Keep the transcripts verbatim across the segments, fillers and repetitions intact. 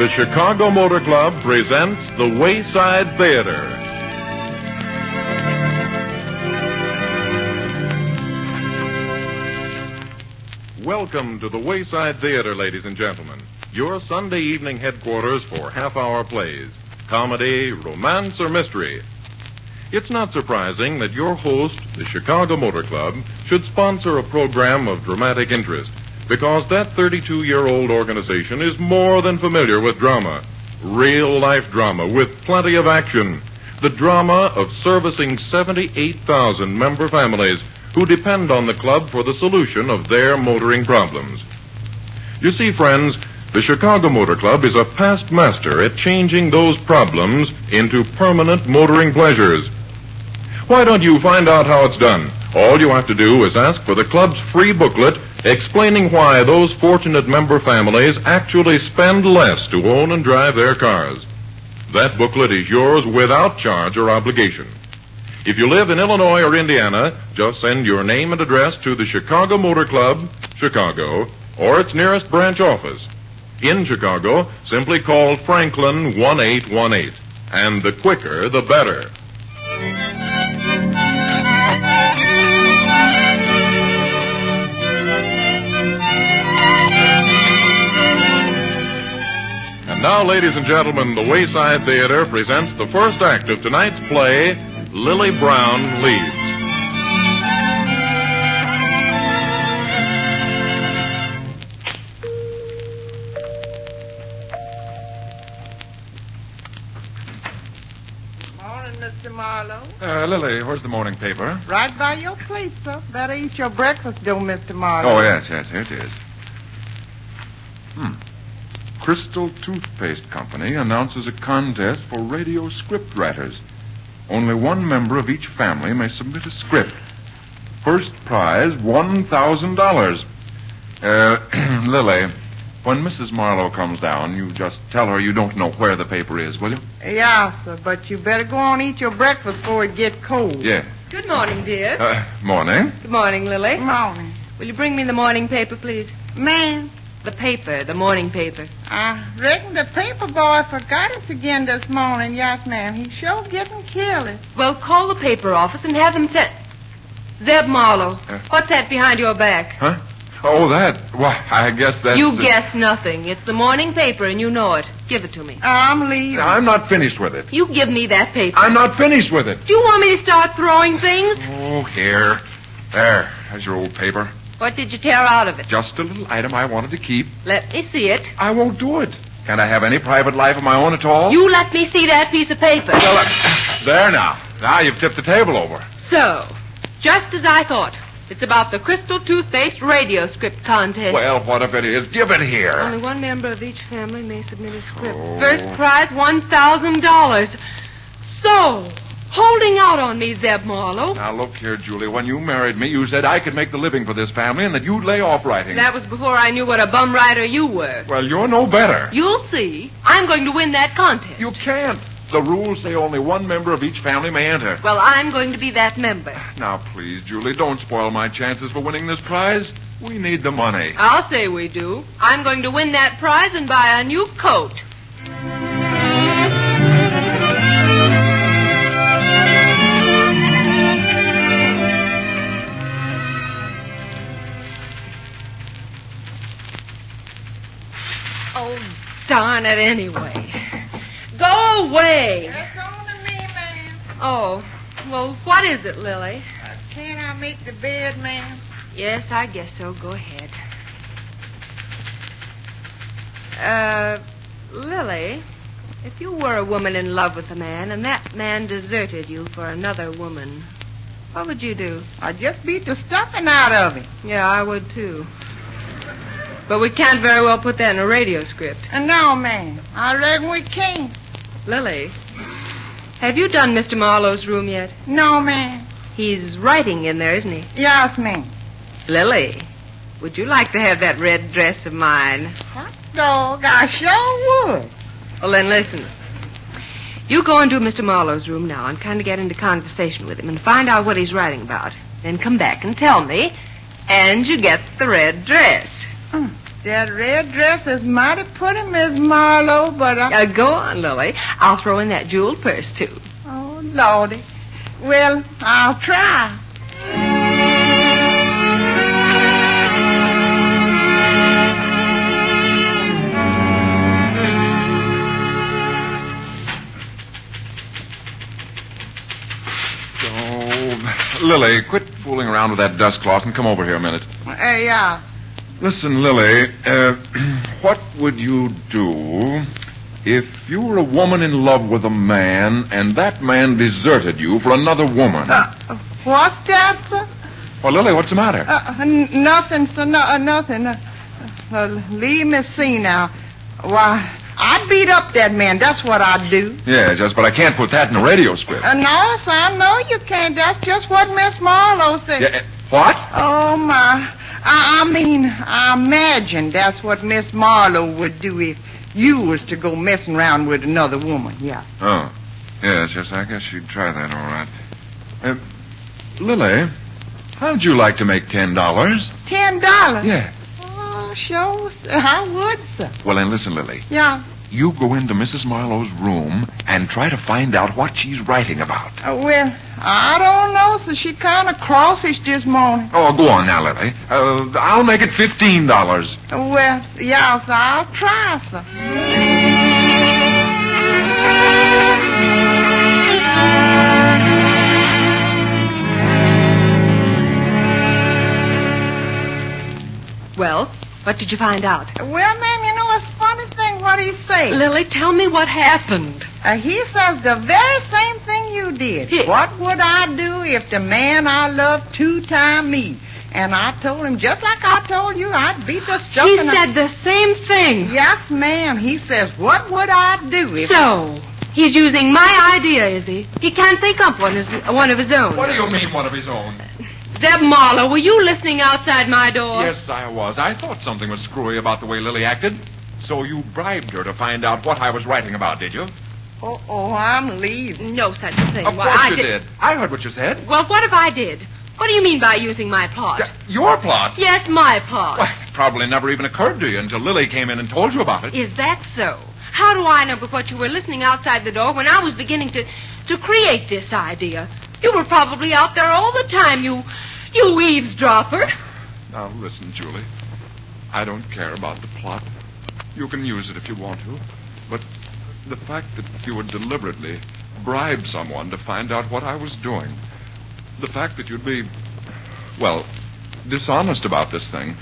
Chicago Motor Club presents the Wayside Theater. Welcome to the Wayside Theater, ladies and gentlemen. Your Sunday evening headquarters for half-hour plays, comedy, romance, or mystery. It's not surprising that your host, the Chicago Motor Club, should sponsor a program of dramatic interest, because that thirty-two-year-old organization is more than familiar with drama. Real-life drama with plenty of action. The drama of servicing seventy-eight thousand member families who depend on the club for the solution of their motoring problems. You see, friends, the Chicago Motor Club is a past master at changing those problems into permanent motoring pleasures. Why don't you find out how it's done? All you have to do is ask for the club's free booklet explaining why those fortunate member families actually spend less to own and drive their cars. That booklet is yours without charge or obligation. If you live in Illinois or Indiana, just send your name and address to the Chicago Motor Club, Chicago, or its nearest branch office. In Chicago, simply call Franklin one eight one eight. And the quicker, the better. And now, ladies and gentlemen, the Wayside Theater presents the first act of tonight's play, Lily Brown Leaves. Morning, Mister Marlowe. Uh, Lily, where's the morning paper? Right by your plate, sir. Better eat your breakfast, though, Mister Marlowe. Oh, yes, yes, here it is. Hmm. Crystal Toothpaste Company announces a contest for radio script writers. Only one member of each family may submit a script. First prize, one thousand dollars. Uh, Lily, when Missus Marlowe comes down, you just tell her you don't know where the paper is, will you? Yeah, sir, but you better go on and eat your breakfast before it gets cold. Yes. Good morning, dear. Uh, morning. Good morning, Lily. Morning. Will you bring me the morning paper, please? Man, The paper, the morning paper. I reckon the paper boy forgot us again this morning. Yes, ma'am. He's sure getting careless. Well, call the paper office and have them sent. Zeb Marlowe, Uh. what's that behind your back? Huh? Oh, that. Why, I guess that's... You uh, guess nothing. It's the morning paper, and you know it. Give it to me. I'm leaving. I'm not finished with it. You give me that paper. I'm not finished with it. Do you want me to start throwing things? Oh, here. There. There's your old paper. What did you tear out of it? Just a little item I wanted to keep. Let me see it. I won't do it. Can't I have any private life of my own at all? You let me see that piece of paper. Well, uh, there now. Now you've tipped the table over. So, just as I thought. It's about the Crystal Toothpaste radio script contest. Well, what if it is? Give it here. Only one member of each family may submit a script. Oh. First prize, one thousand dollars. So, holding out on me, Zeb Marlowe. Now, look here, Julie. When you married me, you said I could make the living for this family and that you'd lay off writing. That was before I knew what a bum writer you were. Well, you're no better. You'll see. I'm going to win that contest. You can't. The rules say only one member of each family may enter. Well, I'm going to be that member. Now, please, Julie, don't spoil my chances for winning this prize. We need the money. I'll say we do. I'm going to win that prize and buy a new coat. Oh, darn it anyway. Go away. That's on to me, ma'am. Oh, well, what is it, Lily? Uh, can't I make the bed, ma'am? Yes, I guess so. Go ahead. Uh, Lily, if you were a woman in love with a man and that man deserted you for another woman, what would you do? I'd just beat the stuffing out of him. Yeah, I would too. But we can't very well put that in a radio script. And no, ma'am. I reckon we can't. Lily, have you done Mister Marlowe's room yet? No, ma'am. He's writing in there, isn't he? Yes, ma'am. Lily, would you like to have that red dress of mine? Hot dog, I sure would. Well, then listen. You go into Mister Marlowe's room now and kind of get into conversation with him and find out what he's writing about. Then come back and tell me, and you get the red dress. Mm. That red dress is mighty pretty, Miss Marlowe, but I... Uh, go on, Lily. I'll throw in that jeweled purse, too. Oh, Lordy. Well, I'll try. Lily, quit fooling around with that dust cloth and come over here a minute. Uh, yeah. Listen, Lily, uh, what would you do if you were a woman in love with a man and that man deserted you for another woman? Uh, what's that, sir? Well, Lily, what's the matter? Uh, n- nothing, sir. No, uh, nothing. Uh, uh, leave me see now. Why, I'd beat up that man. That's what I'd do. Yeah, just, but I can't put that in a radio script. Uh, no, sir, I know you can't. That's just what Miss Marlowe said. Yeah, uh, what? Oh, my. I, I mean, I imagine that's what Miss Marlowe would do if you was to go messing around with another woman, yeah. Oh, yes, yes, I guess she'd try that, all right. Uh, Lily, how'd you like to make ten dollars? Ten dollars? Yeah. Oh, sure, sir. I would, sir. Well, then listen, Lily. Yeah. You go into Missus Marlowe's room and try to find out what she's writing about. Uh, well, I don't know, sir. She kind of crossish this morning. Oh, go on now, Lily. Uh, I'll make it fifteen dollars. Uh, well, yeah, sir, I'll try, sir. Well, what did you find out? Well, ma'am, you know, it's a funny thing what he says. Lily, tell me what happened. Uh, he says the very same thing you did. He- What would I do if the man I love two-time me? And I told him, just like I told you, I'd beat the stuff He in a- said the same thing. Yes, ma'am. He says, what would I do if... So, he's using my idea, is he? He can't think up one, one of his own. What do you mean, one of his own? Zeb Marlowe, were you listening outside my door? Yes, I was. I thought something was screwy about the way Lily acted. So you bribed her to find out what I was writing about, did you? Oh, oh, I'm leaving. No such a thing. Of Why, course I you did. I heard what you said. Well, what if I did? What do you mean by using my plot? Yeah, your plot? Yes, my plot. Why, it probably never even occurred to you until Lily came in and told you about it. Is that so? How do I know but what you were listening outside the door when I was beginning to, to create this idea? You were probably out there all the time, you, you eavesdropper. Now, listen, Julie. I don't care about the plot. You can use it if you want to. But the fact that you would deliberately bribe someone to find out what I was doing, the fact that you'd be, well, dishonest about this thing,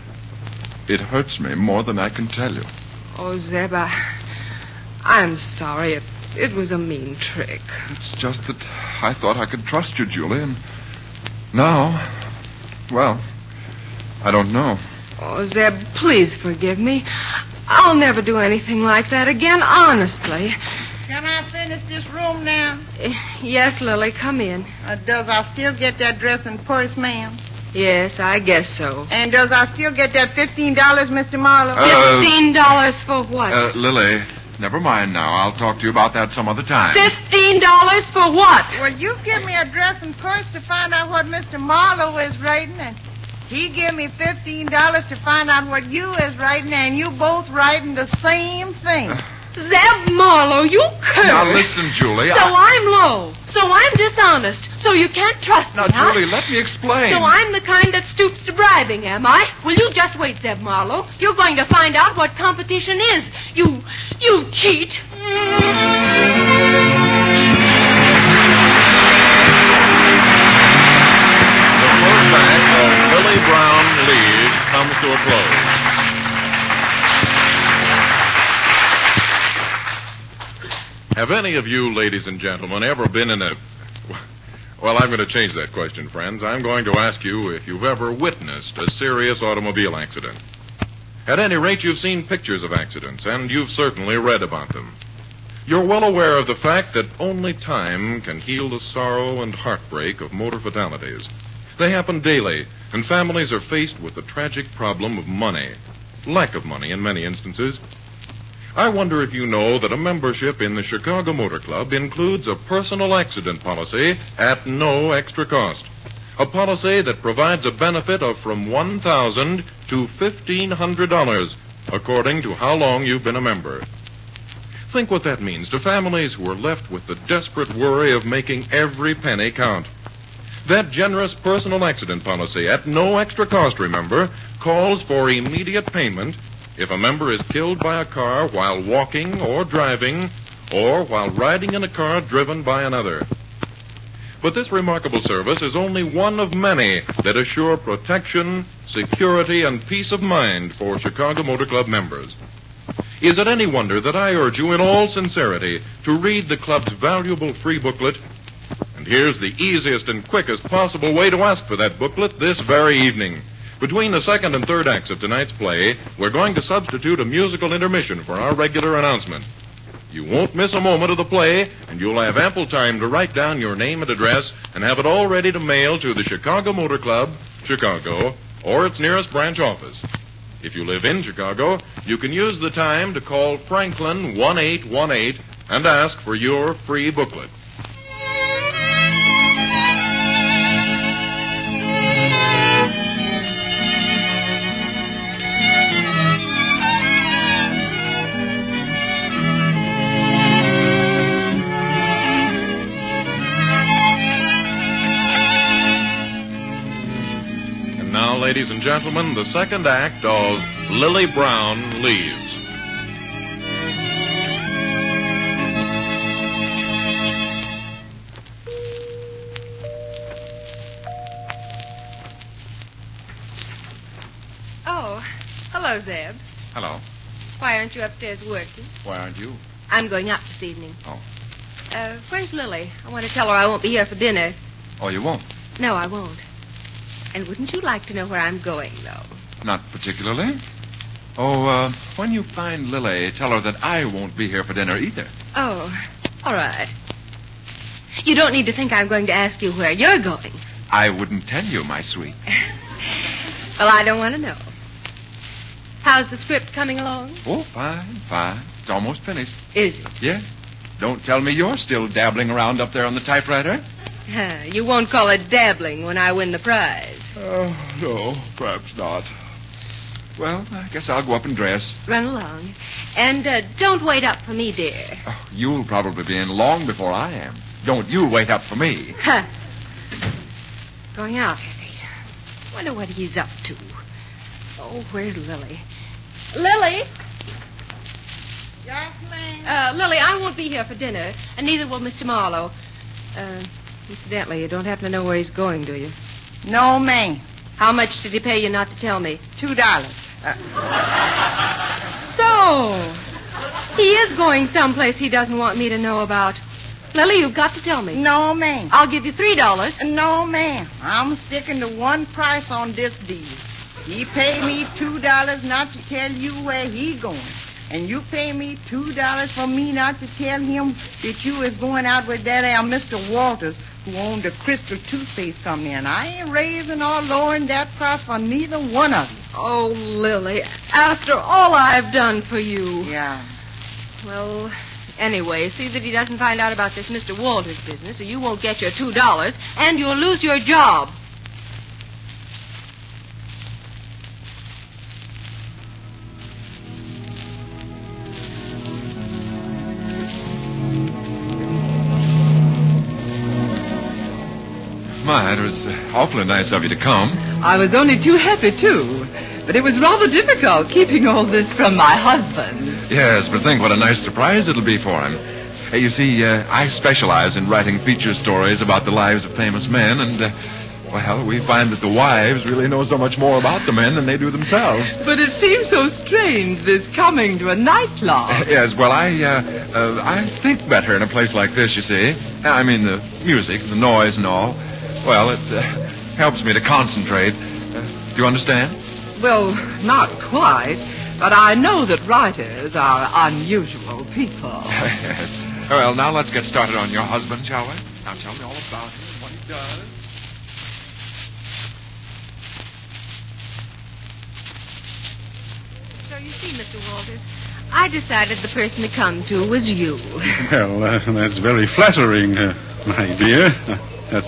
it hurts me more than I can tell you. Oh, Zeb, I, I'm sorry. It, it was a mean trick. It's just that I thought I could trust you, Julie, and now, well, I don't know. Oh, Zeb, please forgive me. I'll never do anything like that again, honestly. Can I finish this room now? Eh, Yes, Lily, come in. Uh, does I still get that dress and purse, ma'am? Yes, I guess so. And does I still get that fifteen dollars, Mister Marlowe? Uh, Fifteen dollars for what? Uh, Lily, never mind now. I'll talk to you about that some other time. Fifteen dollars for what? Well, you give me a dress and purse to find out what Mister Marlowe is writing, and he give me fifteen dollars to find out what you is writing, and you both writing the same thing. Zeb Marlowe, you curse. Now, listen, Julie. So I... I'm low. So I'm dishonest. So you can't trust Now, me, huh? Julie, let me explain. So I'm the kind that stoops to bribing, am I? Well, you just wait, Zeb Marlowe. You're going to find out what competition is. You, you cheat. The first act of Lily Brown League comes to a close. Have any of you, ladies and gentlemen, ever been in a... Well, I'm going to change that question, friends. I'm going to ask you if you've ever witnessed a serious automobile accident. At any rate, you've seen pictures of accidents, and you've certainly read about them. You're well aware of the fact that only time can heal the sorrow and heartbreak of motor fatalities. They happen daily, and families are faced with the tragic problem of money. Lack of money in many instances. I wonder if you know that a membership in the Chicago Motor Club includes a personal accident policy at no extra cost. A policy that provides a benefit of from one thousand to fifteen hundred dollars, according to how long you've been a member. Think what that means to families who are left with the desperate worry of making every penny count. That generous personal accident policy, at no extra cost, remember, calls for immediate payment if a member is killed by a car while walking or driving or while riding in a car driven by another. But this remarkable service is only one of many that assure protection, security, and peace of mind for Chicago Motor Club members. Is it any wonder that I urge you in all sincerity to read the club's valuable free booklet? And here's the easiest and quickest possible way to ask for that booklet this very evening. Between the second and third acts of tonight's play, we're going to substitute a musical intermission for our regular announcement. You won't miss a moment of the play, and you'll have ample time to write down your name and address and have it all ready to mail to the Chicago Motor Club, Chicago, or its nearest branch office. If you live in Chicago, you can use the time to call Franklin one eight one eight and ask for your free booklet. Ladies and gentlemen, the second act of Lily Brown Leaves. Oh, hello, Zeb. Hello. Why aren't you upstairs working? Why aren't you? I'm going out this evening. Oh. Uh, where's Lily? I want to tell her I won't be here for dinner. Oh, you won't? No, I won't. And wouldn't you like to know where I'm going, though? Not particularly. Oh, uh, when you find Lily, tell her that I won't be here for dinner either. Oh, all right. You don't need to think I'm going to ask you where you're going. I wouldn't tell you, my sweet. Well, I don't want to know. How's the script coming along? Oh, fine, fine. It's almost finished. Is it? Yes. Don't tell me you're still dabbling around up there on the typewriter. Uh, you won't call it dabbling when I win the prize. Oh, no, perhaps not. Well, I guess I'll go up and dress. Run along. And uh, don't wait up for me, dear. Oh, you'll probably be in long before I am. Don't you wait up for me. Huh. Going out, is he? Wonder what he's up to. Oh, where's Lily? Lily? Yes, ma'am. Uh, Lily, I won't be here for dinner, and neither will Mister Marlowe. Uh, incidentally, you don't happen to know where he's going, do you? No, ma'am. How much did he pay you not to tell me? Two dollars. Uh, so, he is going someplace he doesn't want me to know about. Lily, you've got to tell me. no, ma'am. I'll give you three dollars. No, ma'am. I'm sticking to one price on this deal. He paid me two dollars not to tell you where he going. And you pay me two dollars for me not to tell him that you is going out with that there Mister Walters, who owned the Crystal Toothpaste Company. And I ain't raising or lowering that price for neither one of you. Oh, Lily, after all I've done for you. Yeah. Well, anyway, see that he doesn't find out about this Mister Walters business, or you won't get your two dollars, and you'll lose your job. My, it was awfully nice of you to come. I was only too happy, too. But it was rather difficult keeping all this from my husband. Yes, but think what a nice surprise it'll be for him. Hey, you see, uh, I specialize in writing feature stories about the lives of famous men, and, uh, well, we find that the wives really know so much more about the men than they do themselves. But it seems so strange, this coming to a nightclub. Uh, yes, well, I, uh, uh, I think better in a place like this, you see. I mean, the music, the noise and all. Well, it uh, helps me to concentrate. Uh, do you understand? Well, not quite. But I know that writers are unusual people. Well, now let's get started on your husband, shall we? Now tell me all about him and what he does. So you see, Mister Walters, I decided the person to come to was you. Well, uh, that's very flattering, uh, my dear. Uh, yes, I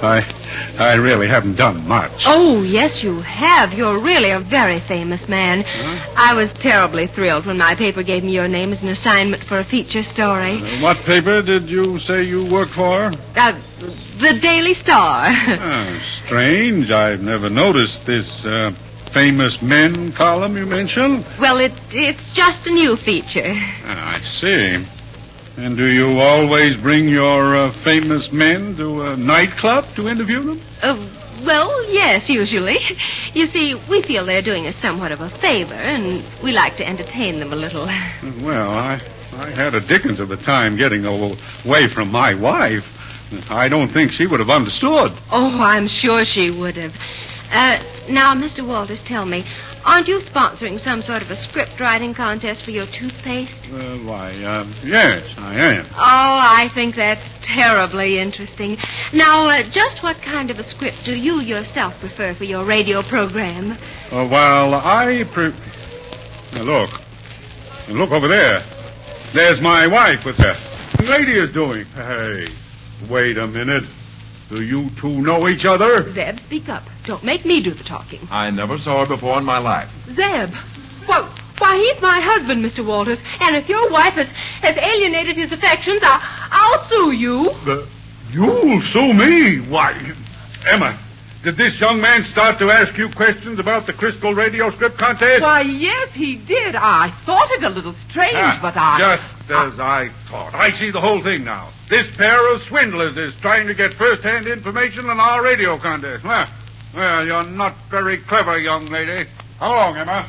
I really haven't done much. Oh, yes, you have. You're really a very famous man. Huh? I was terribly thrilled when my paper gave me your name as an assignment for a feature story. Uh, what paper did you say you work for? Uh, the Daily Star. Oh, strange. I've never noticed this uh, famous men column you mentioned. Well, it it's just a new feature. Ah, I see. And do you always bring your uh, famous men to a nightclub to interview them? Uh, well, yes, usually. You see, we feel they're doing us somewhat of a favor, and we like to entertain them a little. Well, I, I had a dickens of a time getting away from my wife. I don't think she would have understood. Oh, I'm sure she would have. Uh, now, Mister Walters, tell me, aren't you sponsoring some sort of a script writing contest for your toothpaste? Uh, why, uh, yes, I am. Oh, I think that's terribly interesting. Now, uh, just what kind of a script do you yourself prefer for your radio program? Uh, well, I pre... Now, look. Look over there. There's my wife with her. The lady is doing. Hey, wait a minute. Do you two know each other? Zeb, speak up. Don't make me do the talking. I never saw her before in my life. Zeb, why, why he's my husband, Mister Walters. And if your wife has, has alienated his affections, I'll, I'll sue you. The, you'll sue me? Why, Emma, did this young man start to ask you questions about the Crystal Radio Script Contest? Why, yes, he did. I thought it a little strange, ah, but I... Just as I thought. I see the whole thing now. This pair of swindlers is trying to get first-hand information on our radio contest. Well, well, you're not very clever, young lady. How long, Emma?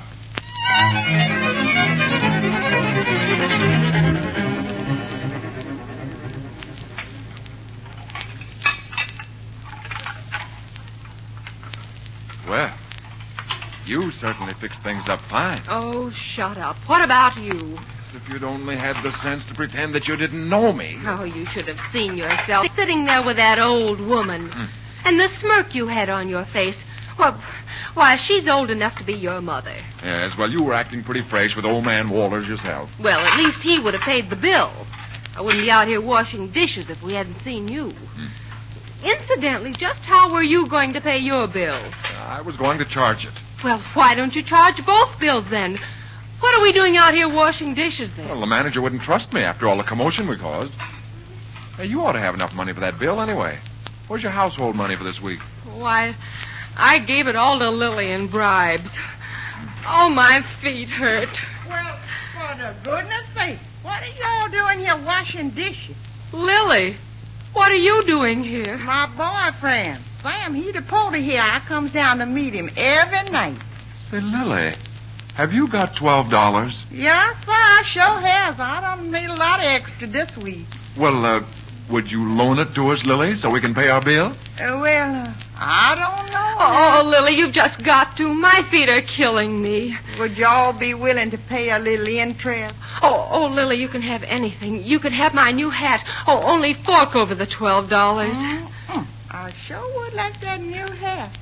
Well, you certainly fixed things up fine. Oh, shut up. What about you? If you'd only had the sense to pretend that you didn't know me. Oh, you should have seen yourself sitting there with that old woman. Mm. And the smirk you had on your face. Well, why, she's old enough to be your mother. Yes, well, you were acting pretty fresh with old man Walters yourself. Well, at least he would have paid the bill. I wouldn't be out here washing dishes if we hadn't seen you. Mm. Incidentally, just how were you going to pay your bill? I was going to charge it. Well, why don't you charge both bills then? What are we doing out here washing dishes then? Well, the manager wouldn't trust me after all the commotion we caused. Hey, you ought to have enough money for that bill anyway. Where's your household money for this week? Why, I gave it all to Lily in bribes. Oh, my feet hurt. Well, for the goodness sake, what are y'all doing here washing dishes? Lily, what are you doing here? My boyfriend, Sam, he the porter here. I comes down to meet him every night. Say, Lily, have you got twelve dollars? Yeah, sir, I sure has. I done made a lot of extra this week. Well, uh, would you loan it to us, Lily, so we can pay our bill? Uh, well, uh, I don't know. Oh, Lily, you've just got to. My feet are killing me. Would y'all be willing to pay a little interest? Oh, oh, Lily, you can have anything. You can have my new hat. Oh, only fork over the twelve dollars. Mm-hmm. I sure would like that new hat.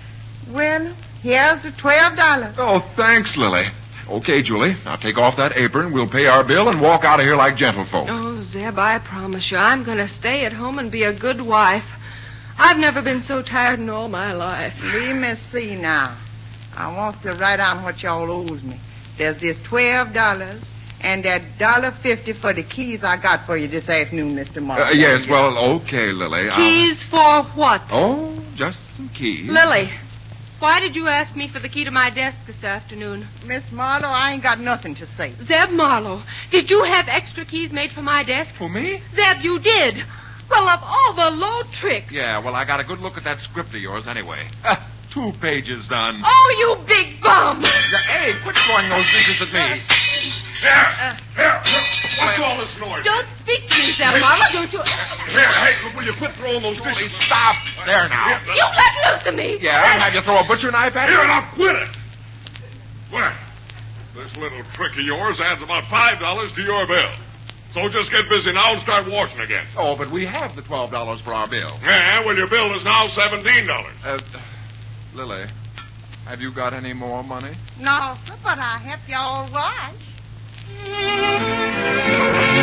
Well, here's the twelve dollars. Oh, thanks, Lily. Okay, Julie. Now take off that apron. We'll pay our bill and walk out of here like gentlefolk. Oh, Zeb, I promise you, I'm going to stay at home and be a good wife. I've never been so tired in all my life. Let me see now. I want to write down what y'all owes me. There's this twelve dollars and that one fifty for the keys I got for you this afternoon, Mister Martin. Uh, yes, well, okay, Lily. Keys I'll... for what? Oh, just some keys. Lily, why did you ask me for the key to my desk this afternoon? Miss Marlowe, I ain't got nothing to say. Zeb Marlowe, did you have extra keys made for my desk? For me? Zeb, you did. Well, of all the low tricks. Yeah, well, I got a good look at that script of yours anyway. Two pages done. Oh, you big bum. Hey, quit throwing those dishes at me. Here, uh, here, here. What's all this noise? Don't speak to me, Zeb Marlowe. Don't you... Here, hey, will you quit throwing those dishes? Stop. There now. You let loose of me. Yeah, I'll have you throw a butcher knife at me. Here, now quit it. Well, this little trick of yours adds about five dollars to your bill. So just get busy now and start washing again. Oh, but we have the twelve dollars for our bill. Yeah, well, your bill is now seventeen dollars. Uh, Lily, have you got any more money? No, sir, but I help y'all wash.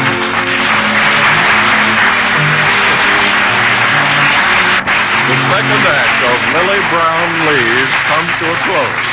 The second Lily Brown Leaves comes to a close.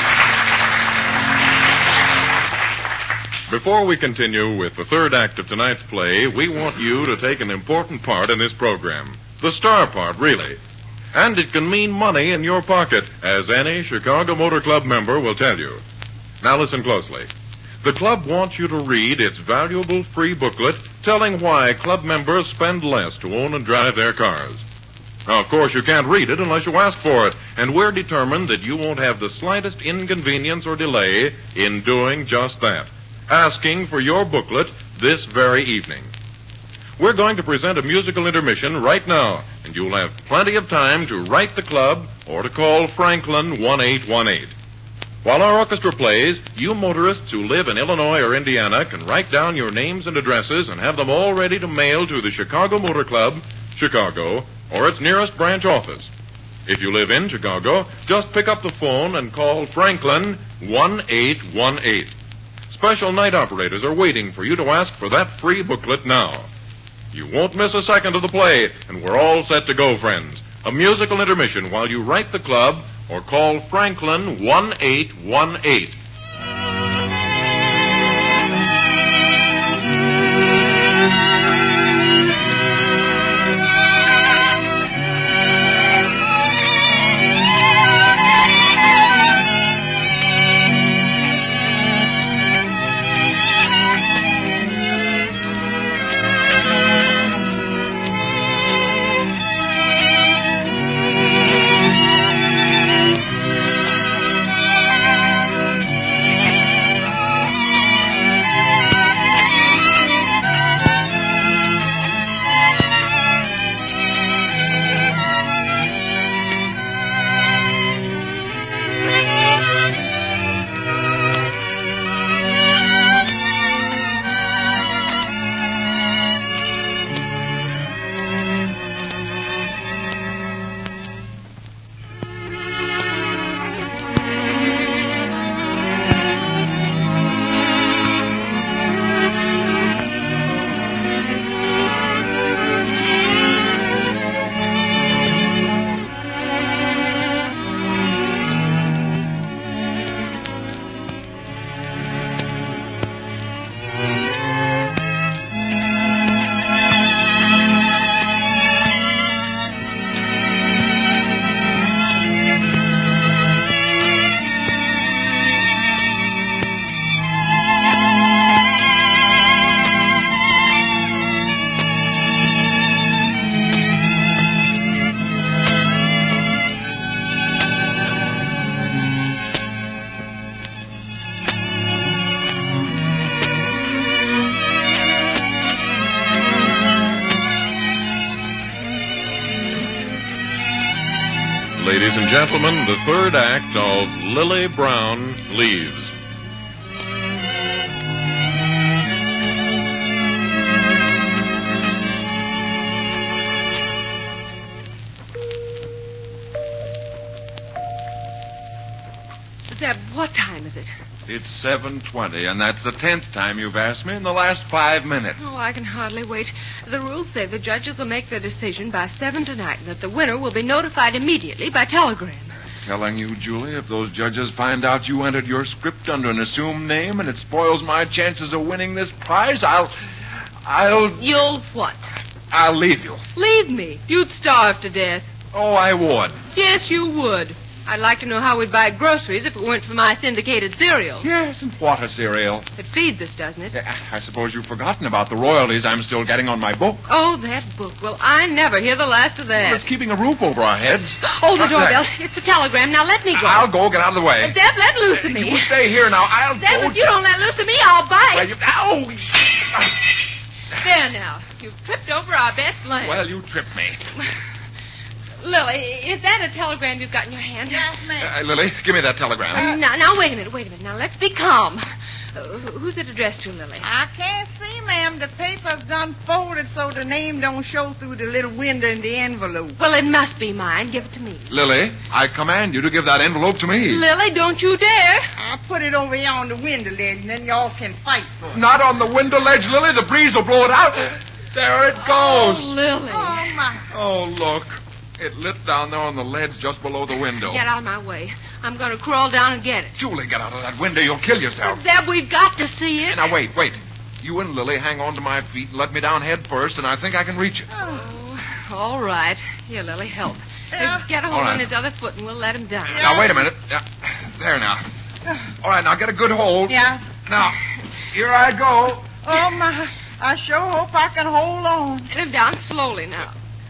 Before we continue with the third act of tonight's play, we want you to take an important part in this program. The star part, really. And it can mean money in your pocket, as any Chicago Motor Club member will tell you. Now listen closely. The club wants you to read its valuable free booklet telling why club members spend less to own and drive their cars. Now, of course, you can't read it unless you ask for it, and we're determined that you won't have the slightest inconvenience or delay in doing just that. Asking for your booklet this very evening. We're going to present a musical intermission right now, and you'll have plenty of time to write the club or to call Franklin one eight one eight. While our orchestra plays, you motorists who live in Illinois or Indiana can write down your names and addresses and have them all ready to mail to the Chicago Motor Club, Chicago, or its nearest branch office. If you live in Chicago, just pick up the phone and call Franklin one eight one eight. Special night operators are waiting for you to ask for that free booklet now. You won't miss a second of the play, and we're all set to go, friends. A musical intermission while you write the club or call Franklin one eight one eight. Ladies and gentlemen, the third act of Lily Brown Leaves. Zeb, what time is it? It's seven twenty, and that's the tenth time you've asked me in the last five minutes. Oh, I can hardly wait. The rules say the judges will make their decision by seven tonight, and that the winner will be notified immediately by telegram. Telling you, Julie, if those judges find out you entered your script under an assumed name and it spoils my chances of winning this prize, I'll... I'll... You'll what? I'll leave you. Leave me? You'd starve to death. Oh, I would. Yes, you would. I'd like to know how we'd buy groceries if it weren't for my syndicated cereal. Yes, and water cereal. It feeds us, doesn't it? I suppose you've forgotten about the royalties I'm still getting on my book. Oh, that book. Well, I never hear the last of that. Well, it's keeping a roof over our heads. Hold the doorbell. It's the telegram. Now let me go. I'll go. Get out of the way. Zeb, let loose of me. You stay here now. I'll Zeb, go. if you don't let loose of me, I'll bite. Well, you... Ow! There now. You've tripped over our best lamb. Well, you tripped me. Lily, is that a telegram you've got in your hand? Yes, ma'am. Uh, Lily, give me that telegram. Uh, now, now, wait a minute, wait a minute. Now, let's be calm. Uh, who's it addressed to, Lily? I can't see, ma'am. The paper's unfolded so the name don't show through the little window in the envelope. Well, it must be mine. Give it to me. Lily, I command you to give that envelope to me. Lily, don't you dare. I'll put it over here on the window ledge, and then y'all can fight for it. Not on the window ledge, Lily. The breeze will blow it out. There it goes. Oh, Lily. Oh, my. Oh, look. It lit down there on the ledge just below the window. Get out of my way. I'm going to crawl down and get it. Julie, get out of that window. You'll kill yourself. Zeb, we've got to see it. Now, wait, wait. You and Lily hang on to my feet and let me down head first, and I think I can reach it. Oh, all right. Here, Lily, help. Yeah. Uh, Get a All hold right. on his other foot, and we'll let him down. Now, wait a minute. Yeah. There now. All right, now get a good hold. Yeah. Now, here I go. Oh, my. I sure hope I can hold on. Get him down slowly now.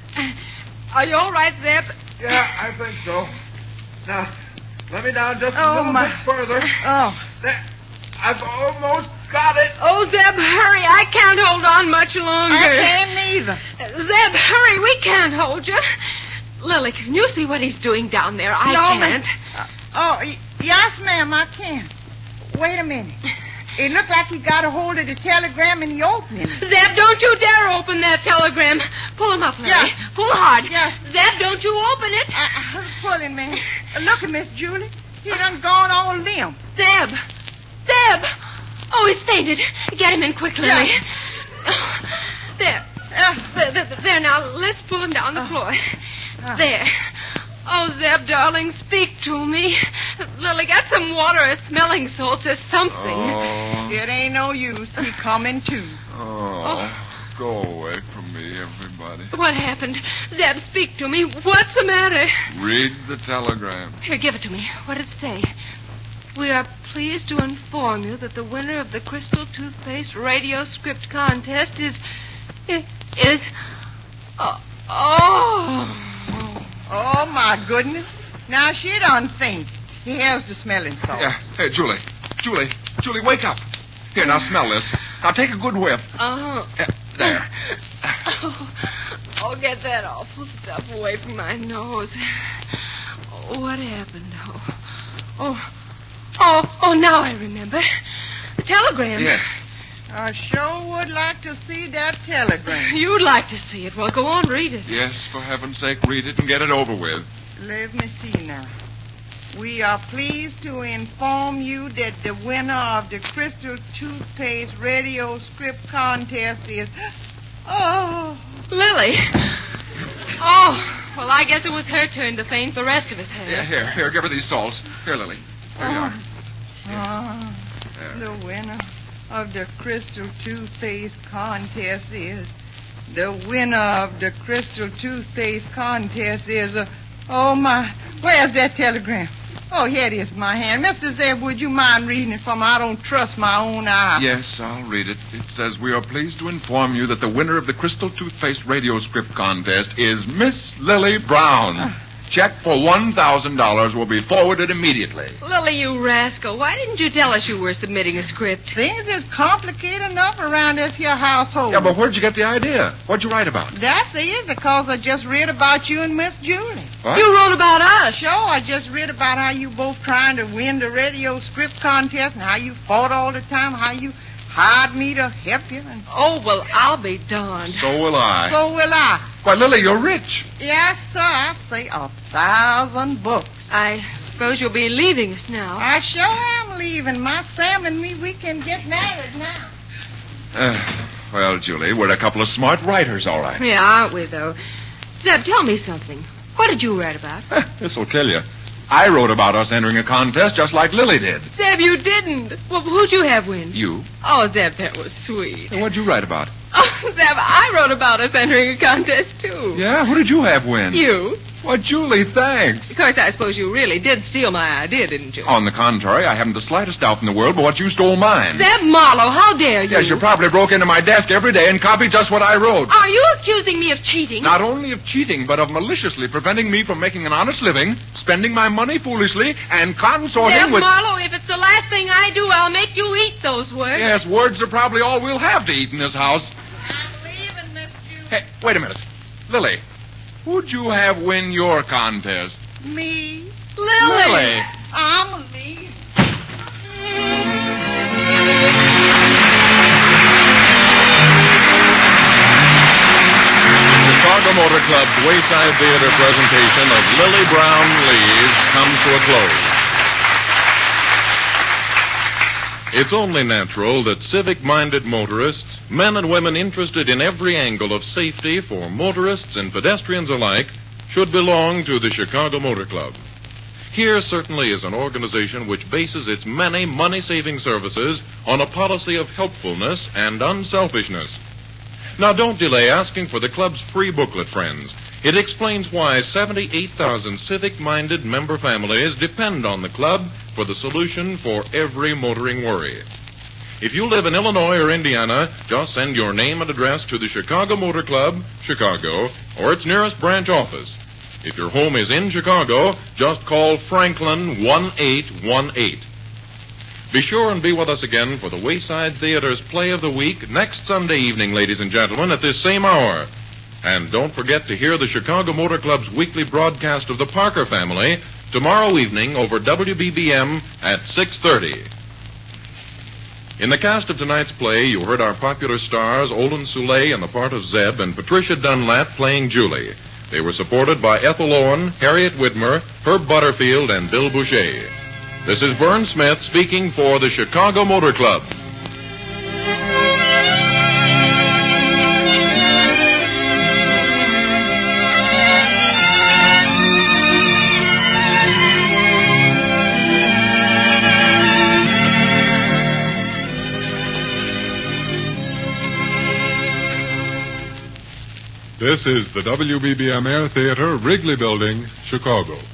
Are you all right, Zeb? Yeah, I think so. Now, let me down just Oh, a little my. bit further. Oh. There. I've almost got it. Oh, Zeb, hurry. I can't hold on much longer. I can't neither. Zeb, hurry. We can't hold you. Lily, can you see what he's doing down there? I no, ma'am. can't. Uh, oh, y- yes, ma'am, I can. Wait a minute. It looked like he got a hold of the telegram and he opened it. Zeb, don't you dare open that telegram. Pull him up, Lily. Yeah. Pull hard. Yeah. Zeb, don't you open it. I, I was pulling, ma'am. Uh, look at Miss Julie. He done gone all limp. Zeb. Zeb. Oh, he's fainted. Get him in quick, Lily. Yeah. Oh, there. Uh, There, there. There, now, let's pull him down the Uh. floor. uh, There. Oh, Zeb, darling, speak to me. Lily, get some water or smelling salts or something. Oh, It ain't no use. He coming too. oh, go away from me, everybody. What happened? Zeb, speak to me. What's the matter? Read the telegram. Here, give it to me. What did it say? We are pleased to inform you that the winner of the Crystal Toothpaste Radio Script Contest is... is... Oh... oh. Oh, my goodness. Now, she done faint. Here's the smelling salt. Yeah. Hey, Julie. Julie. Julie, wake up. Here, now smell this. Now take a good whiff. Uh-huh. Yeah, there. Oh, oh, get that awful stuff away from my nose. Oh, what happened? Oh, oh, oh, oh, now I remember. The telegram. Yes. I sure would like to see that telegram. You'd like to see it. Well, go on, read it. Yes, for heaven's sake, read it and get it over with. Let me see now. We are pleased to inform you that the winner of the Crystal Toothpaste Radio Script Contest is... Oh, Lily. Oh, well, I guess it was her turn to faint. The rest of us had. Yeah, here, here, give her these salts. Here, Lily. Here you are. oh. There. The winner of the Crystal Toothpaste Contest is... The winner of the Crystal Toothpaste Contest is... Uh, oh, my... Where's that telegram? Oh, here it is in my hand. Mister Zeb, would you mind reading it for me? I don't trust my own eyes. Yes, I'll read it. It says, we are pleased to inform you that the winner of the Crystal Toothpaste Radio Script Contest is Miss Lily Brown. Check for one thousand dollars will be forwarded immediately. Lily, you rascal. Why didn't you tell us you were submitting a script? Things is complicated enough around this here household. Yeah, but where'd you get the idea? What'd you write about? That's easy, because I just read about you and Miss Julie. What? You wrote about us. Sure, I just read about how you both trying to win the radio script contest and how you fought all the time, how you hired me to help you. And Oh, well, I'll be darned. So will I. so will I. Why, Lily, you're rich. Yes, sir, I say a thousand books. I suppose you'll be leaving us now. I sure am leaving. My Sam and me, we can get married now. Uh, well, Julie, we're a couple of smart writers, all right. Yeah, aren't we, though? Zeb, tell me something. What did you write about? This'll kill you. I wrote about us entering a contest just like Lily did. Zeb, you didn't. Well, who'd you have win? You? Oh, Zeb, that was sweet. And what'd you write about? Oh, Zeb, I wrote about us entering a contest, too. Yeah? Who did you have win? You. Well, Julie, thanks. Of course, I suppose you really did steal my idea, didn't you? On the contrary, I haven't the slightest doubt in the world but what you stole mine. Zeb Marlowe, how dare you? Yes, you probably broke into my desk every day and copied just what I wrote. Are you accusing me of cheating? Not only of cheating, but of maliciously preventing me from making an honest living, spending my money foolishly, and consorting Zeb with... Marlowe, if it's the last thing I do, I'll make you eat those words. Yes, words are probably all we'll have to eat in this house. I'm leaving, Miss Julie. Hey, wait a minute. Lily, who'd you have win your contest? Me? Lily. Lily. I'm leaving. Chicago Motor Club's Wayside Theater presentation of Lily Brown Leaves comes to a close. It's only natural that civic-minded motorists, men and women interested in every angle of safety for motorists and pedestrians alike, should belong to the Chicago Motor Club. Here certainly is an organization which bases its many money-saving services on a policy of helpfulness and unselfishness. Now, don't delay asking for the club's free booklet, friends. It explains why seventy-eight thousand civic-minded member families depend on the club for the solution for every motoring worry. If you live in Illinois or Indiana, just send your name and address to the Chicago Motor Club, Chicago, or its nearest branch office. If your home is in Chicago, just call Franklin one eight one eight. Be sure and be with us again for the Wayside Theater's Play of the Week next Sunday evening, ladies and gentlemen, at this same hour. And don't forget to hear the Chicago Motor Club's weekly broadcast of the Parker Family tomorrow evening over W B B M at six thirty. In the cast of tonight's play, you heard our popular stars Olin Soule in the part of Zeb and Patricia Dunlap playing Julie. They were supported by Ethel Owen, Harriet Widmer, Herb Butterfield, and Bill Boucher. This is Vern Smith speaking for the Chicago Motor Club. This is the W B B M Air Theater, Wrigley Building, Chicago.